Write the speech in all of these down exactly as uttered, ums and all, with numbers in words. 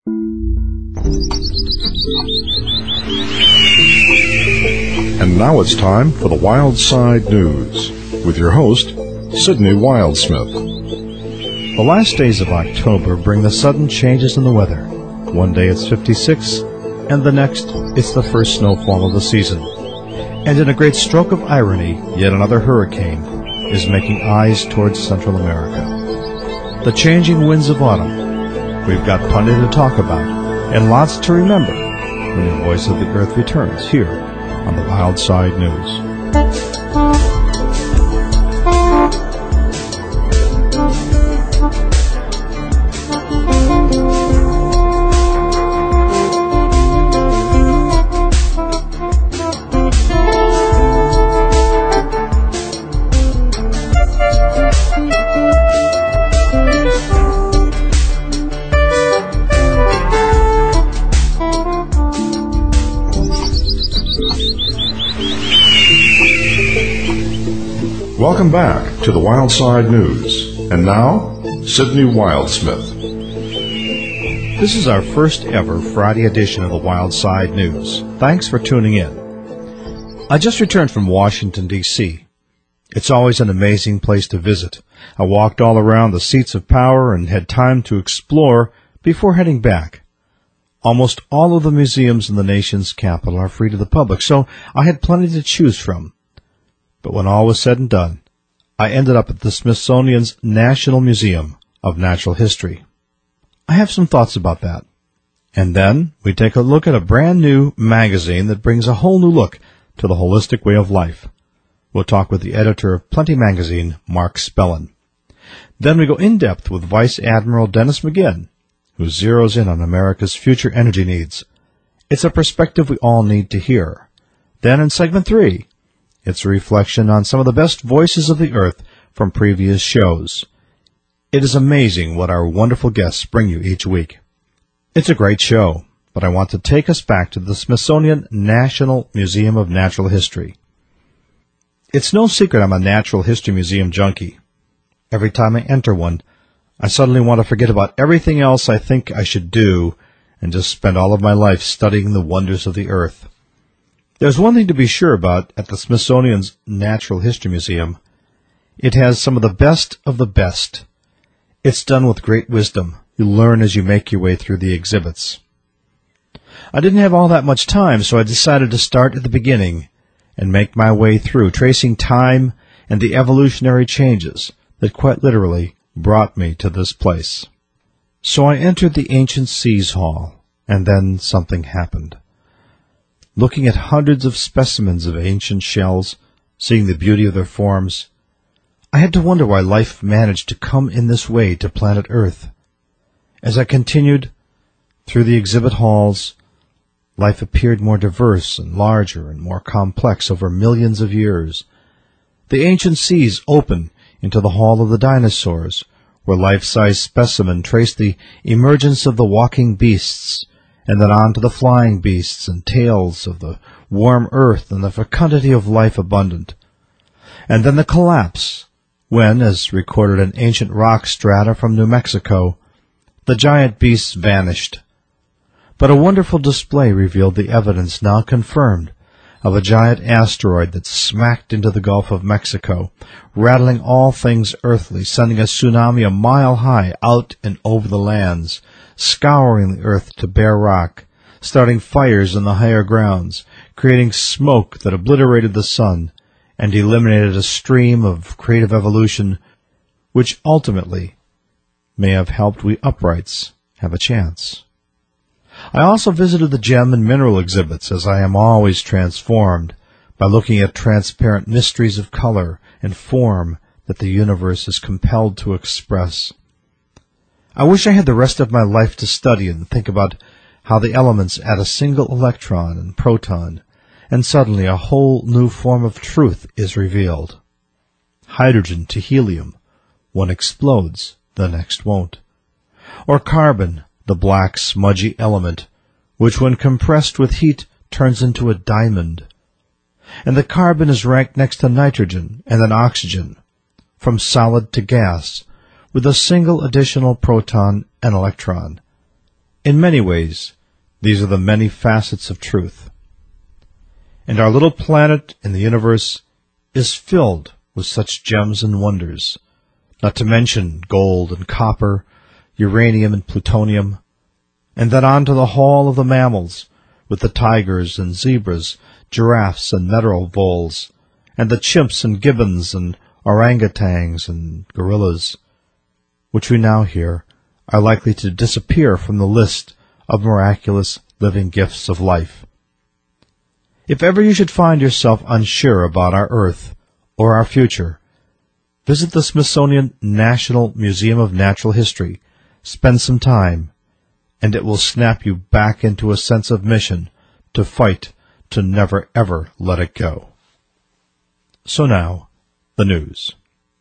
And now it's time for the Wild Side News with your host, Sydney Wildsmith. The last days of October bring the sudden changes in the weather. One day it's fifty-six, and the next it's the first snowfall of the season. And in a great stroke of irony, yet another hurricane is making eyes towards Central America. The changing winds of autumn. We've got plenty to talk about, and lots to remember when the Voice of the Earth returns here on the Wild Side News. Welcome back to the Wild Side News. And now, Sydney Wildsmith. This is our first ever Friday edition of the Wild Side News. Thanks for tuning in. I just returned from Washington, D C It's always an amazing place to visit. I walked all around the seats of power and had time to explore before heading back. Almost all of the museums in the nation's capital are free to the public, so I had plenty to choose from. But when all was said and done, I ended up at the Smithsonian's National Museum of Natural History. I have some thoughts about that. And then we take a look at a brand new magazine that brings a whole new look to the holistic way of life. We'll talk with the editor of Plenty Magazine, Mark Spellin. Then we go in-depth with Vice Admiral Dennis McGinn, who zeroes in on America's future energy needs. It's a perspective we all need to hear. Then in segment three, it's a reflection on some of the best voices of the earth from previous shows. It is amazing what our wonderful guests bring you each week. It's a great show, but I want to take us back to the Smithsonian National Museum of Natural History. It's no secret I'm a natural history museum junkie. Every time I enter one, I suddenly want to forget about everything else I think I should do and just spend all of my life studying the wonders of the earth. There's one thing to be sure about at the Smithsonian's Natural History Museum. It has some of the best of the best. It's done with great wisdom. You learn as you make your way through the exhibits. I didn't have all that much time, so I decided to start at the beginning and make my way through, tracing time and the evolutionary changes that quite literally brought me to this place. So I entered the ancient Seas Hall, and then something happened. Looking at hundreds of specimens of ancient shells, seeing the beauty of their forms, I had to wonder why life managed to come in this way to planet Earth. As I continued through the exhibit halls, life appeared more diverse and larger and more complex over millions of years. The ancient seas open into the Hall of the Dinosaurs, where life-size specimens traced the emergence of the walking beasts, and then on to the flying beasts and tales of the warm earth and the fecundity of life abundant. And then the collapse, when, as recorded in ancient rock strata from New Mexico, the giant beasts vanished. But a wonderful display revealed the evidence, now confirmed, of a giant asteroid that smacked into the Gulf of Mexico, rattling all things earthly, sending a tsunami a mile high out and over the lands, scouring the earth to bare rock, starting fires in the higher grounds, creating smoke that obliterated the sun, and eliminated a stream of creative evolution which ultimately may have helped we uprights have a chance. I also visited the gem and mineral exhibits, as I am always transformed by looking at transparent mysteries of color and form that the universe is compelled to express. I wish I had the rest of my life to study and think about how the elements add a single electron and proton, and suddenly a whole new form of truth is revealed. Hydrogen to helium, one explodes, the next won't. Or carbon, the black smudgy element, which when compressed with heat turns into a diamond. And the carbon is ranked next to nitrogen and then oxygen, from solid to gas, with a single additional proton and electron. In many ways, these are the many facets of truth. And our little planet in the universe is filled with such gems and wonders, not to mention gold and copper, uranium and plutonium, and then on to the hall of the mammals, with the tigers and zebras, giraffes and meadow voles, and the chimps and gibbons and orangutans and gorillas, which we now hear are likely to disappear from the list of miraculous living gifts of life. If ever you should find yourself unsure about our Earth or our future, visit the Smithsonian National Museum of Natural History, spend some time, and it will snap you back into a sense of mission to fight to never ever let it go. So now, the news.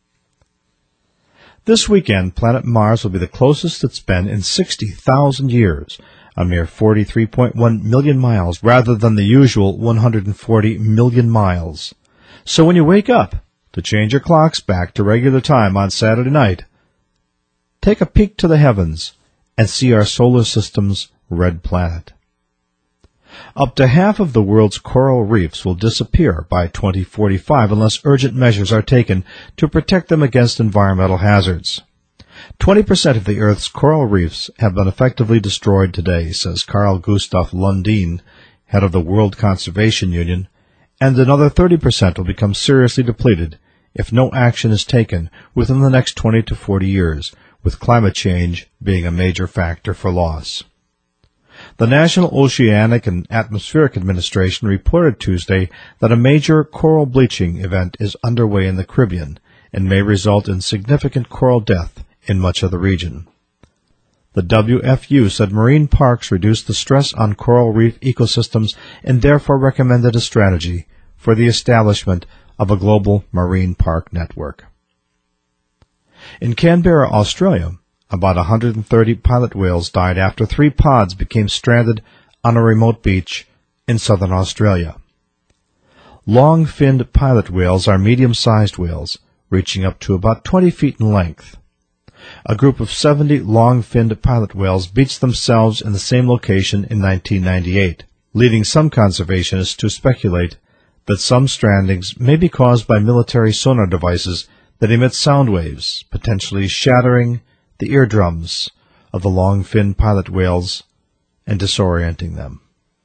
This weekend, planet Mars will be the closest it's been in sixty thousand years, a mere forty-three point one million miles rather than the usual one hundred forty million miles. So when you wake up to change your clocks back to regular time on Saturday night, take a peek to the heavens and see our solar system's red planet. Up to half of the world's coral reefs will disappear by twenty forty-five unless urgent measures are taken to protect them against environmental hazards. twenty percent of the Earth's coral reefs have been effectively destroyed today, says Carl Gustav Lundin, head of the World Conservation Union, and another thirty percent will become seriously depleted if no action is taken within the next twenty to forty years, with climate change being a major factor for loss. The National Oceanic and Atmospheric Administration reported Tuesday that a major coral bleaching event is underway in the Caribbean and may result in significant coral death in much of the region. The W F U said marine parks reduce the stress on coral reef ecosystems and therefore recommended a strategy for the establishment of a global marine park network. In Canberra, Australia, about one hundred thirty pilot whales died after three pods became stranded on a remote beach in southern Australia. Long-finned pilot whales are medium-sized whales, reaching up to about twenty feet in length. A group of seventy long-finned pilot whales beached themselves in the same location in nineteen ninety-eight, leading some conservationists to speculate that some strandings may be caused by military sonar devices that emit sound waves, potentially shattering the eardrums of the long-finned pilot whales and disorienting them.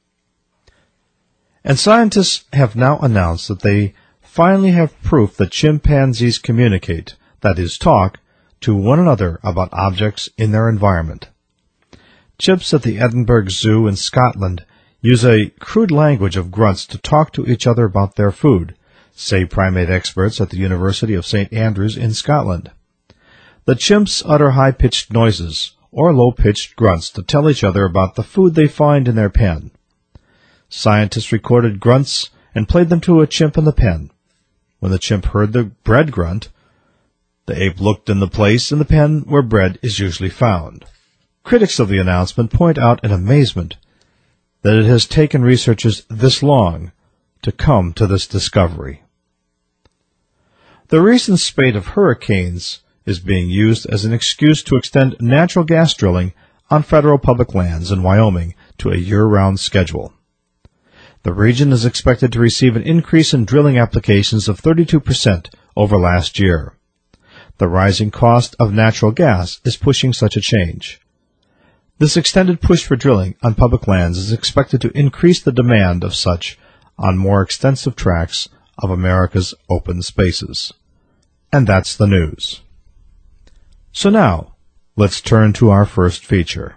And scientists have now announced that they finally have proof that chimpanzees communicate, that is, talk, to one another about objects in their environment. Chimps at the Edinburgh Zoo in Scotland use a crude language of grunts to talk to each other about their food, say primate experts at the University of Saint Andrews in Scotland. The chimps utter high-pitched noises or low-pitched grunts to tell each other about the food they find in their pen. Scientists recorded grunts and played them to a chimp in the pen. When the chimp heard the bread grunt, the ape looked in the place in the pen where bread is usually found. Critics of the announcement point out in amazement that it has taken researchers this long to come to this discovery. The recent spate of hurricanes is being used as an excuse to extend natural gas drilling on federal public lands in Wyoming to a year-round schedule. The region is expected to receive an increase in drilling applications of thirty-two percent over last year. The rising cost of natural gas is pushing such a change. This extended push for drilling on public lands is expected to increase the demand of such on more extensive tracts of America's open spaces. And that's the news. So now, let's turn to our first feature.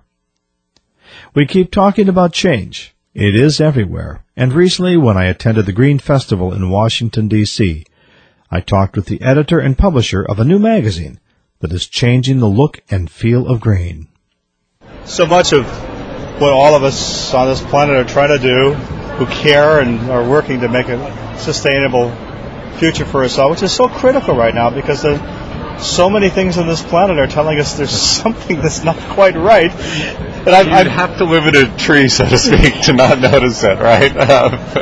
We keep talking about change. It is everywhere. And recently, when I attended the Green Festival in Washington, D C, I talked with the editor and publisher of a new magazine that is changing the look and feel of green. So much of what all of us on this planet are trying to do, who care and are working to make a sustainable future for us all, which is so critical right now because there's so many things on this planet are telling us there's something that's not quite right. And I'd, I'd have to live in a tree, so to speak, to not notice it, right? Uh,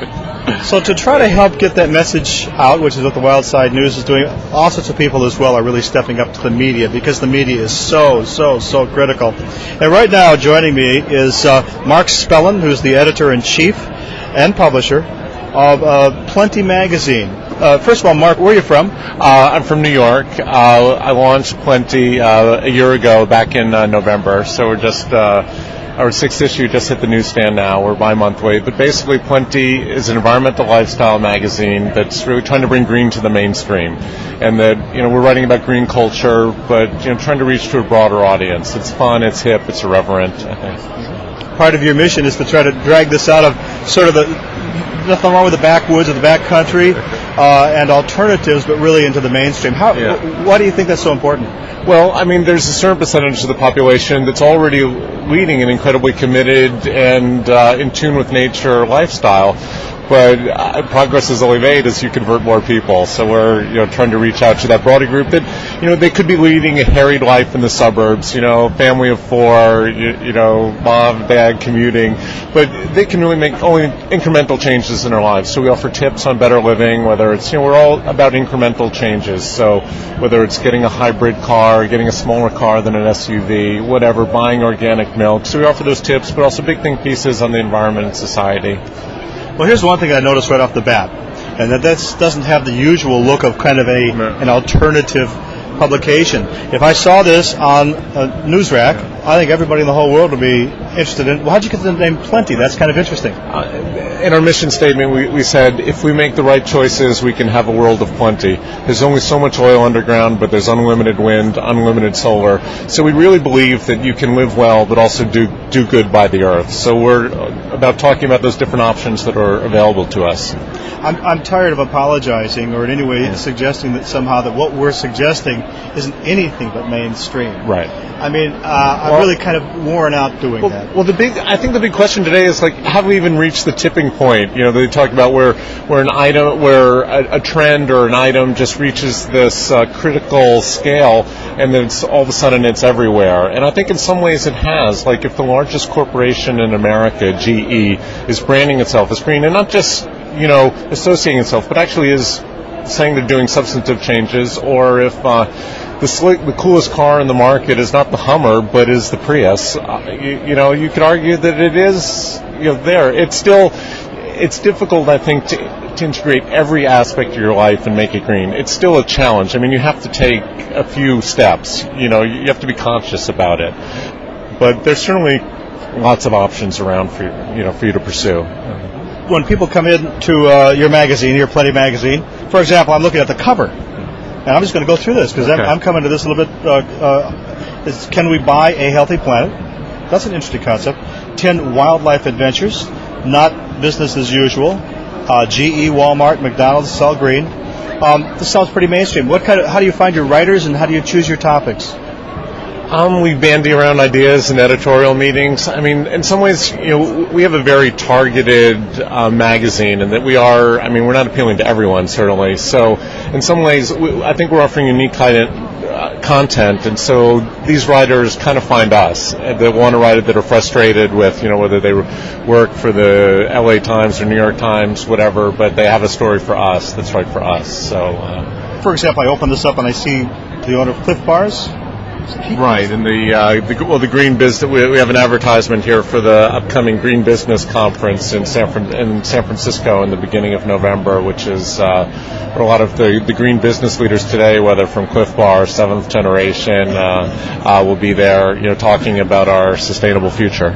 So to try to help get that message out, which is what the Wild Side News is doing, all sorts of people as well are really stepping up to the media because the media is so, so, so critical. And right now joining me is uh, Mark Spellin, who's the editor-in-chief and publisher of uh, Plenty Magazine. Uh, first of all, Mark, where are you from? Uh, I'm from New York. Uh, I launched Plenty uh, a year ago, back in uh, November, so we're just... Uh, Our sixth issue just hit the newsstand now. We're bi-monthly. But basically, Plenty is an environmental lifestyle magazine that's really trying to bring green to the mainstream. And that, you know, we're writing about green culture, but, you know, trying to reach to a broader audience. It's fun, it's hip, it's irreverent, I think. Part of your mission is to try to drag this out of sort of the, nothing wrong with the backwoods or the backcountry uh, and alternatives, but really into the mainstream. How? Yeah. Why do you think that's so important? Well, I mean, there's a certain percentage of the population that's already leading an incredibly committed and uh, in tune with nature lifestyle. But uh, progress is only made as you convert more people. So we're, you know, trying to reach out to that broader group that, you know, they could be leading a harried life in the suburbs, you know, family of four, you, you know, mom, dad commuting, but they can really make only incremental changes in their lives. So we offer tips on better living, whether it's, you know, we're all about incremental changes. So whether it's getting a hybrid car, getting a smaller car than an S U V, whatever, buying organic milk. So we offer those tips, but also big think pieces on the environment and society. Well, here's one thing I noticed right off the bat, and that this doesn't have the usual look of kind of a No. an alternative publication. If I saw this on a news rack, I think everybody in the whole world would be interested in. Well, how'd you get the name Plenty? That's kind of interesting. Uh, in our mission statement, we, we said if we make the right choices, we can have a world of plenty. There's only so much oil underground, but there's unlimited wind, unlimited solar. So we really believe that you can live well, but also do do good by the earth. So we're about talking about those different options that are available to us. I'm, I'm tired of apologizing or in any way suggesting that somehow that what we're suggesting isn't anything but mainstream. Right. I mean, uh, I'm Well- really kind of worn out doing Well, that. well, the big, I think the big question today is like, have we even reached the tipping point? You know, they talk about where, where an item, where a, a trend or an item just reaches this uh, critical scale, and then it's all of a sudden it's everywhere. And I think in some ways it has. Like, if the largest corporation in America, G E, is branding itself as green, and not just, you know, associating itself, but actually is saying they're doing substantive changes, or if uh, the slick, the coolest car in the market is not the Hummer, but is the Prius, uh, you, you know, you could argue that it is, you know, there. It's still, it's difficult, I think, to, to integrate every aspect of your life and make it green. It's still a challenge. I mean, you have to take a few steps. You know, you have to be conscious about it. But there's certainly lots of options around for you, you know, for you to pursue. When people come in to uh, your magazine, your Plenty magazine, for example, I'm looking at the cover, and I'm just going to go through this because Okay. I'm, I'm coming to this a little bit. Uh, uh, is, can we buy a healthy planet? That's an interesting concept. Ten wildlife adventures, not business as usual. Uh, G E, Walmart, McDonald's, sell green. Um, this sounds pretty mainstream. What kind of? How do you find your writers, and how do you choose your topics? Um, we bandy around ideas in editorial meetings. I mean, in some ways, you know, we have a very targeted uh, magazine, and that we are. I mean, we're not appealing to everyone, certainly. So, in some ways, we, I think we're offering unique kind of, uh, content, and so these writers kind of find us that want to write it, that are frustrated with, you know, whether they work for the L A Times or New York Times, whatever, but they have a story for us that's right for us. So, uh, For example, I open this up and I see the owner of Cliff Bars. right, and the, uh, the well, the green business. We, we have an advertisement here for the upcoming Green Business Conference in San Fran- in San Francisco in the beginning of November, which is uh, where a lot of the, the green business leaders today, whether from Cliff Bar, Seventh Generation, uh, uh, will be there, you know, talking about our sustainable future.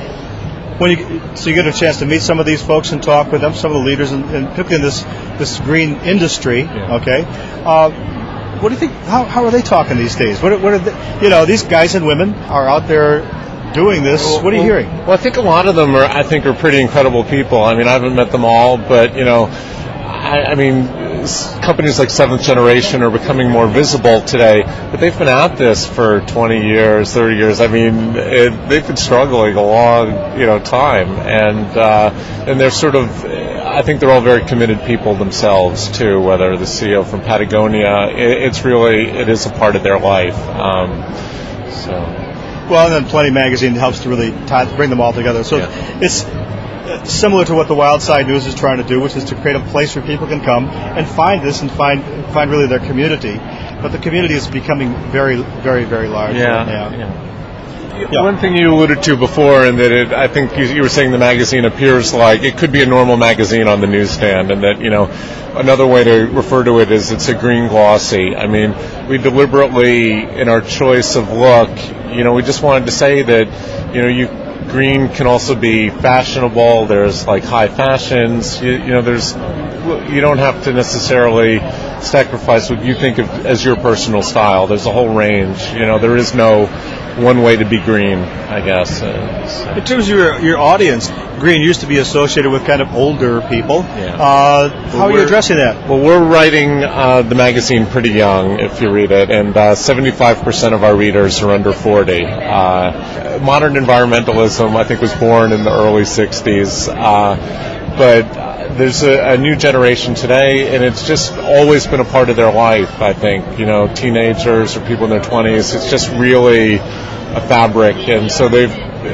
When you, so you get a chance to meet some of these folks and talk with them, some of the leaders, in, in, particularly in this this green industry. Yeah. Okay, uh, what do you think? How, how are they talking these days? What, are- what are they, you know? These guys and women are out there doing this. What are you hearing? Well, I think a lot of them are. I think are pretty incredible people. I mean, I haven't met them all, but you know, I, I mean, s- companies like Seventh Generation are becoming more visible today, but they've been at this for twenty years, thirty years. I mean, it, they've been struggling a long, you know, time, and uh, and they're sort of. I think they're all very committed people themselves too. Whether the C E O from Patagonia, it, it's really it is a part of their life. Um, so. Well, and then Plenty Magazine helps to really tie, bring them all together. So Yeah. it's similar to what the Wild Side News is trying to do, which is to create a place where people can come and find this and find find really their community. But the community is becoming very, very, very large. Yeah. Right now. yeah. Yeah. One thing you alluded to before, and that it, I think you, you were saying the magazine appears like it could be a normal magazine on the newsstand, and that, you know, another way to refer to it is it's a green glossy. I mean, we deliberately, in our choice of look, you know, we just wanted to say that, you know, you green can also be fashionable. There's like high fashions. You, you know, there's you don't have to necessarily sacrifice what you think of as your personal style. There's a whole range. You know, there is no one way to be green, I guess. Uh, so. In terms of your, your audience, green used to be associated with kind of older people. Yeah. Uh, how are you addressing that? Well, we're writing uh, the magazine pretty young, if you read it, and uh, seventy-five percent of our readers are under forty. Uh, modern environmentalism, I think, was born in the early sixties, uh, but there's a, a new generation today, and it's just always been a part of their life, I think. You know, teenagers or people in their twenties, it's just really a fabric, and so they've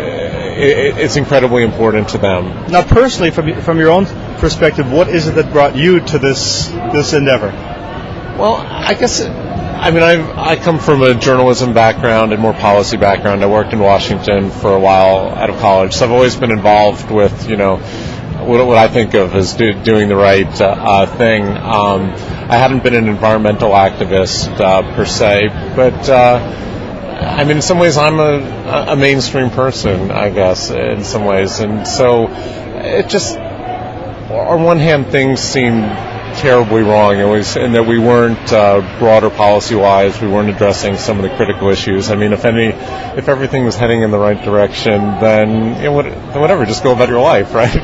it, it's incredibly important to them. Now, personally, from from your own perspective, what is it that brought you to this this endeavor? Well, I guess, it, I mean, I I come from a journalism background and more policy background. I worked in Washington for a while out of college, so I've always been involved with, you know, what, what I think of as do, doing the right uh, uh, thing. Um, I hadn't been an environmental activist uh, per se, but uh, I mean, in some ways, I'm a, a mainstream person, I guess, in some ways, and so it just, on one hand, things seem terribly wrong, and, was, and that we weren't uh, broader policy-wise, we weren't addressing some of the critical issues. I mean, if any, if everything was heading in the right direction, then, you know, what, whatever, just go about your life, right?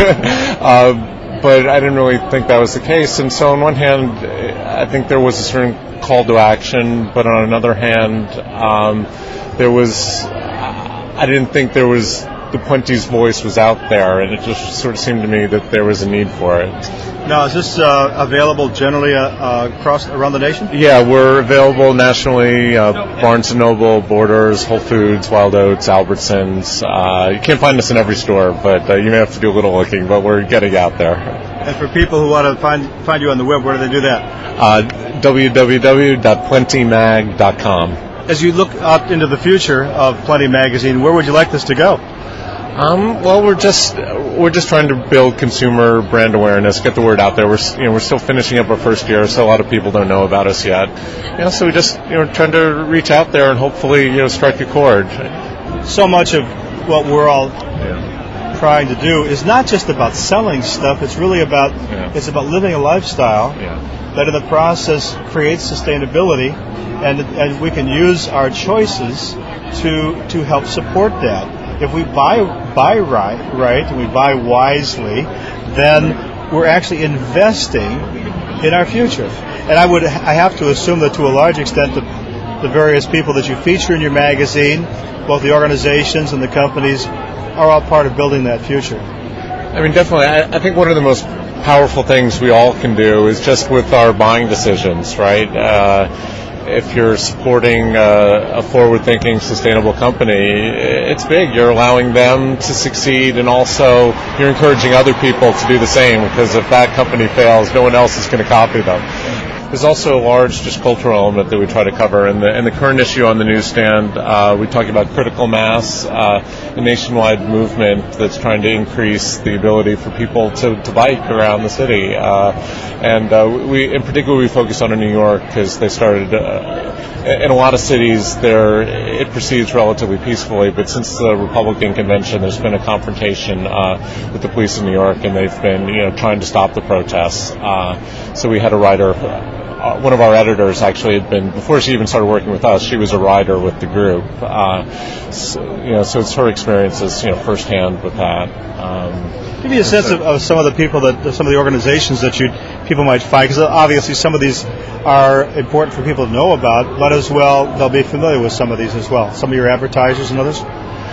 uh, but I didn't really think that was the case, and so on one hand, I think there was a certain call to action, but on another hand, um, there was, I didn't think there was, the Puente's voice was out there, and it just sort of seemed to me that there was a need for it. Now, is this uh, available generally uh, uh, across around the nation? Yeah, we're available nationally. Uh, Barnes and Noble, Borders, Whole Foods, Wild Oats, Albertsons. Uh, you can't find us in every store, but uh, you may have to do a little looking. But we're getting out there. And for people who want to find find you on the web, where do they do that? Uh, w w w dot plenty mag dot com. As you look out into the future of Plenty Magazine, where would you like this to go? Um, well, we're just we're just trying to build consumer brand awareness, get the word out there. We're you know we're still finishing up our first year, so a lot of people don't know about us yet. You know, so we just you know trying to reach out there and hopefully you know strike a chord. So much of what we're all yeah. trying to do is not just about selling stuff. It's really about yeah. it's about living a lifestyle yeah. that in the process creates sustainability, and and we can use our choices to to help support that. If we buy buy right, right, and we buy wisely, then we're actually investing in our future. And I would, I have to assume that to a large extent, the, the various people that you feature in your magazine, both the organizations and the companies, are all part of building that future. I mean, definitely. I, I think one of the most powerful things we all can do is just with our buying decisions, right? Uh, If you're supporting a, a forward-thinking, sustainable company, it's big. You're allowing them to succeed, and also you're encouraging other people to do the same, because if that company fails, no one else is going to copy them. There's also a large just cultural element that we try to cover. In the, in the current issue on the newsstand, uh, we talk about critical mass, uh, a nationwide movement that's trying to increase the ability for people to, to bike around the city. Uh, and uh, we, in particular, we focus on in New York because they started. Uh, in a lot of cities, there it proceeds relatively peacefully, but since the Republican convention, there's been a confrontation uh, with the police in New York, and they've been, you know, trying to stop the protests. Uh, so we had a writer. Uh, one of our editors actually had been, before she even started working with us, she was a writer with the group. Uh, so, you know, so it's her experiences, you know, firsthand with that. Um, Give me a sense of, of some of the people that, some of the organizations that you people might find, because obviously some of these are important for people to know about, but as well they'll be familiar with some of these as well. Some of your advertisers and others.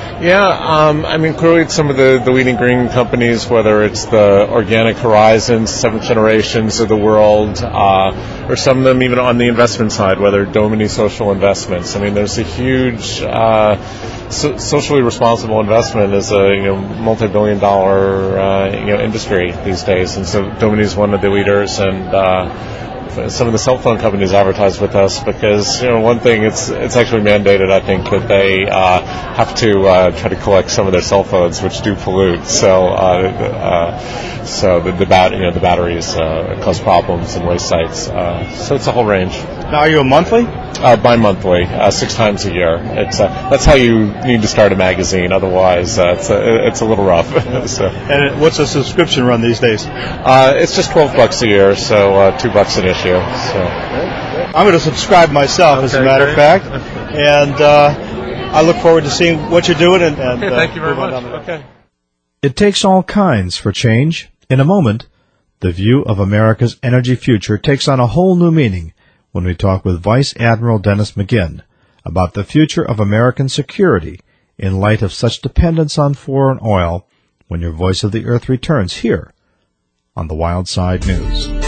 Yeah, um, I mean, clearly some of the, the leading green companies, whether it's the Organic Horizons, Seventh Generations of the world, uh, or some of them even on the investment side, whether Domini Social Investments. I mean, there's a huge uh, so, socially responsible investment is a you know multi-billion dollar uh, you know industry these days, and so Domini is one of the leaders, and uh, some of the cell phone companies advertise with us because, you know, one thing, it's it's actually mandated, I think, that they uh, have to uh, try to collect some of their cell phones, which do pollute. So, uh, uh, so the the, bat, you know, the batteries uh, cause problems in waste sites. Uh, so it's a whole range. Now, are you a monthly? Uh, bi-monthly, uh, six times a year. It's uh, that's how you need to start a magazine. Otherwise, uh, it's a, it's a little rough. So, and what's a subscription run these days? Uh, it's just twelve bucks a year, so uh, two bucks an issue. So I'm going to subscribe myself, okay, as a matter great. of fact, and uh, I look forward to seeing what you're doing. And, and okay, thank uh, you very much. Okay. It takes all kinds for change. In a moment, the view of America's energy future takes on a whole new meaning when we talk with Vice Admiral Dennis McGinn about the future of American security in light of such dependence on foreign oil when your Voice of the Earth returns here on the Wild Side News.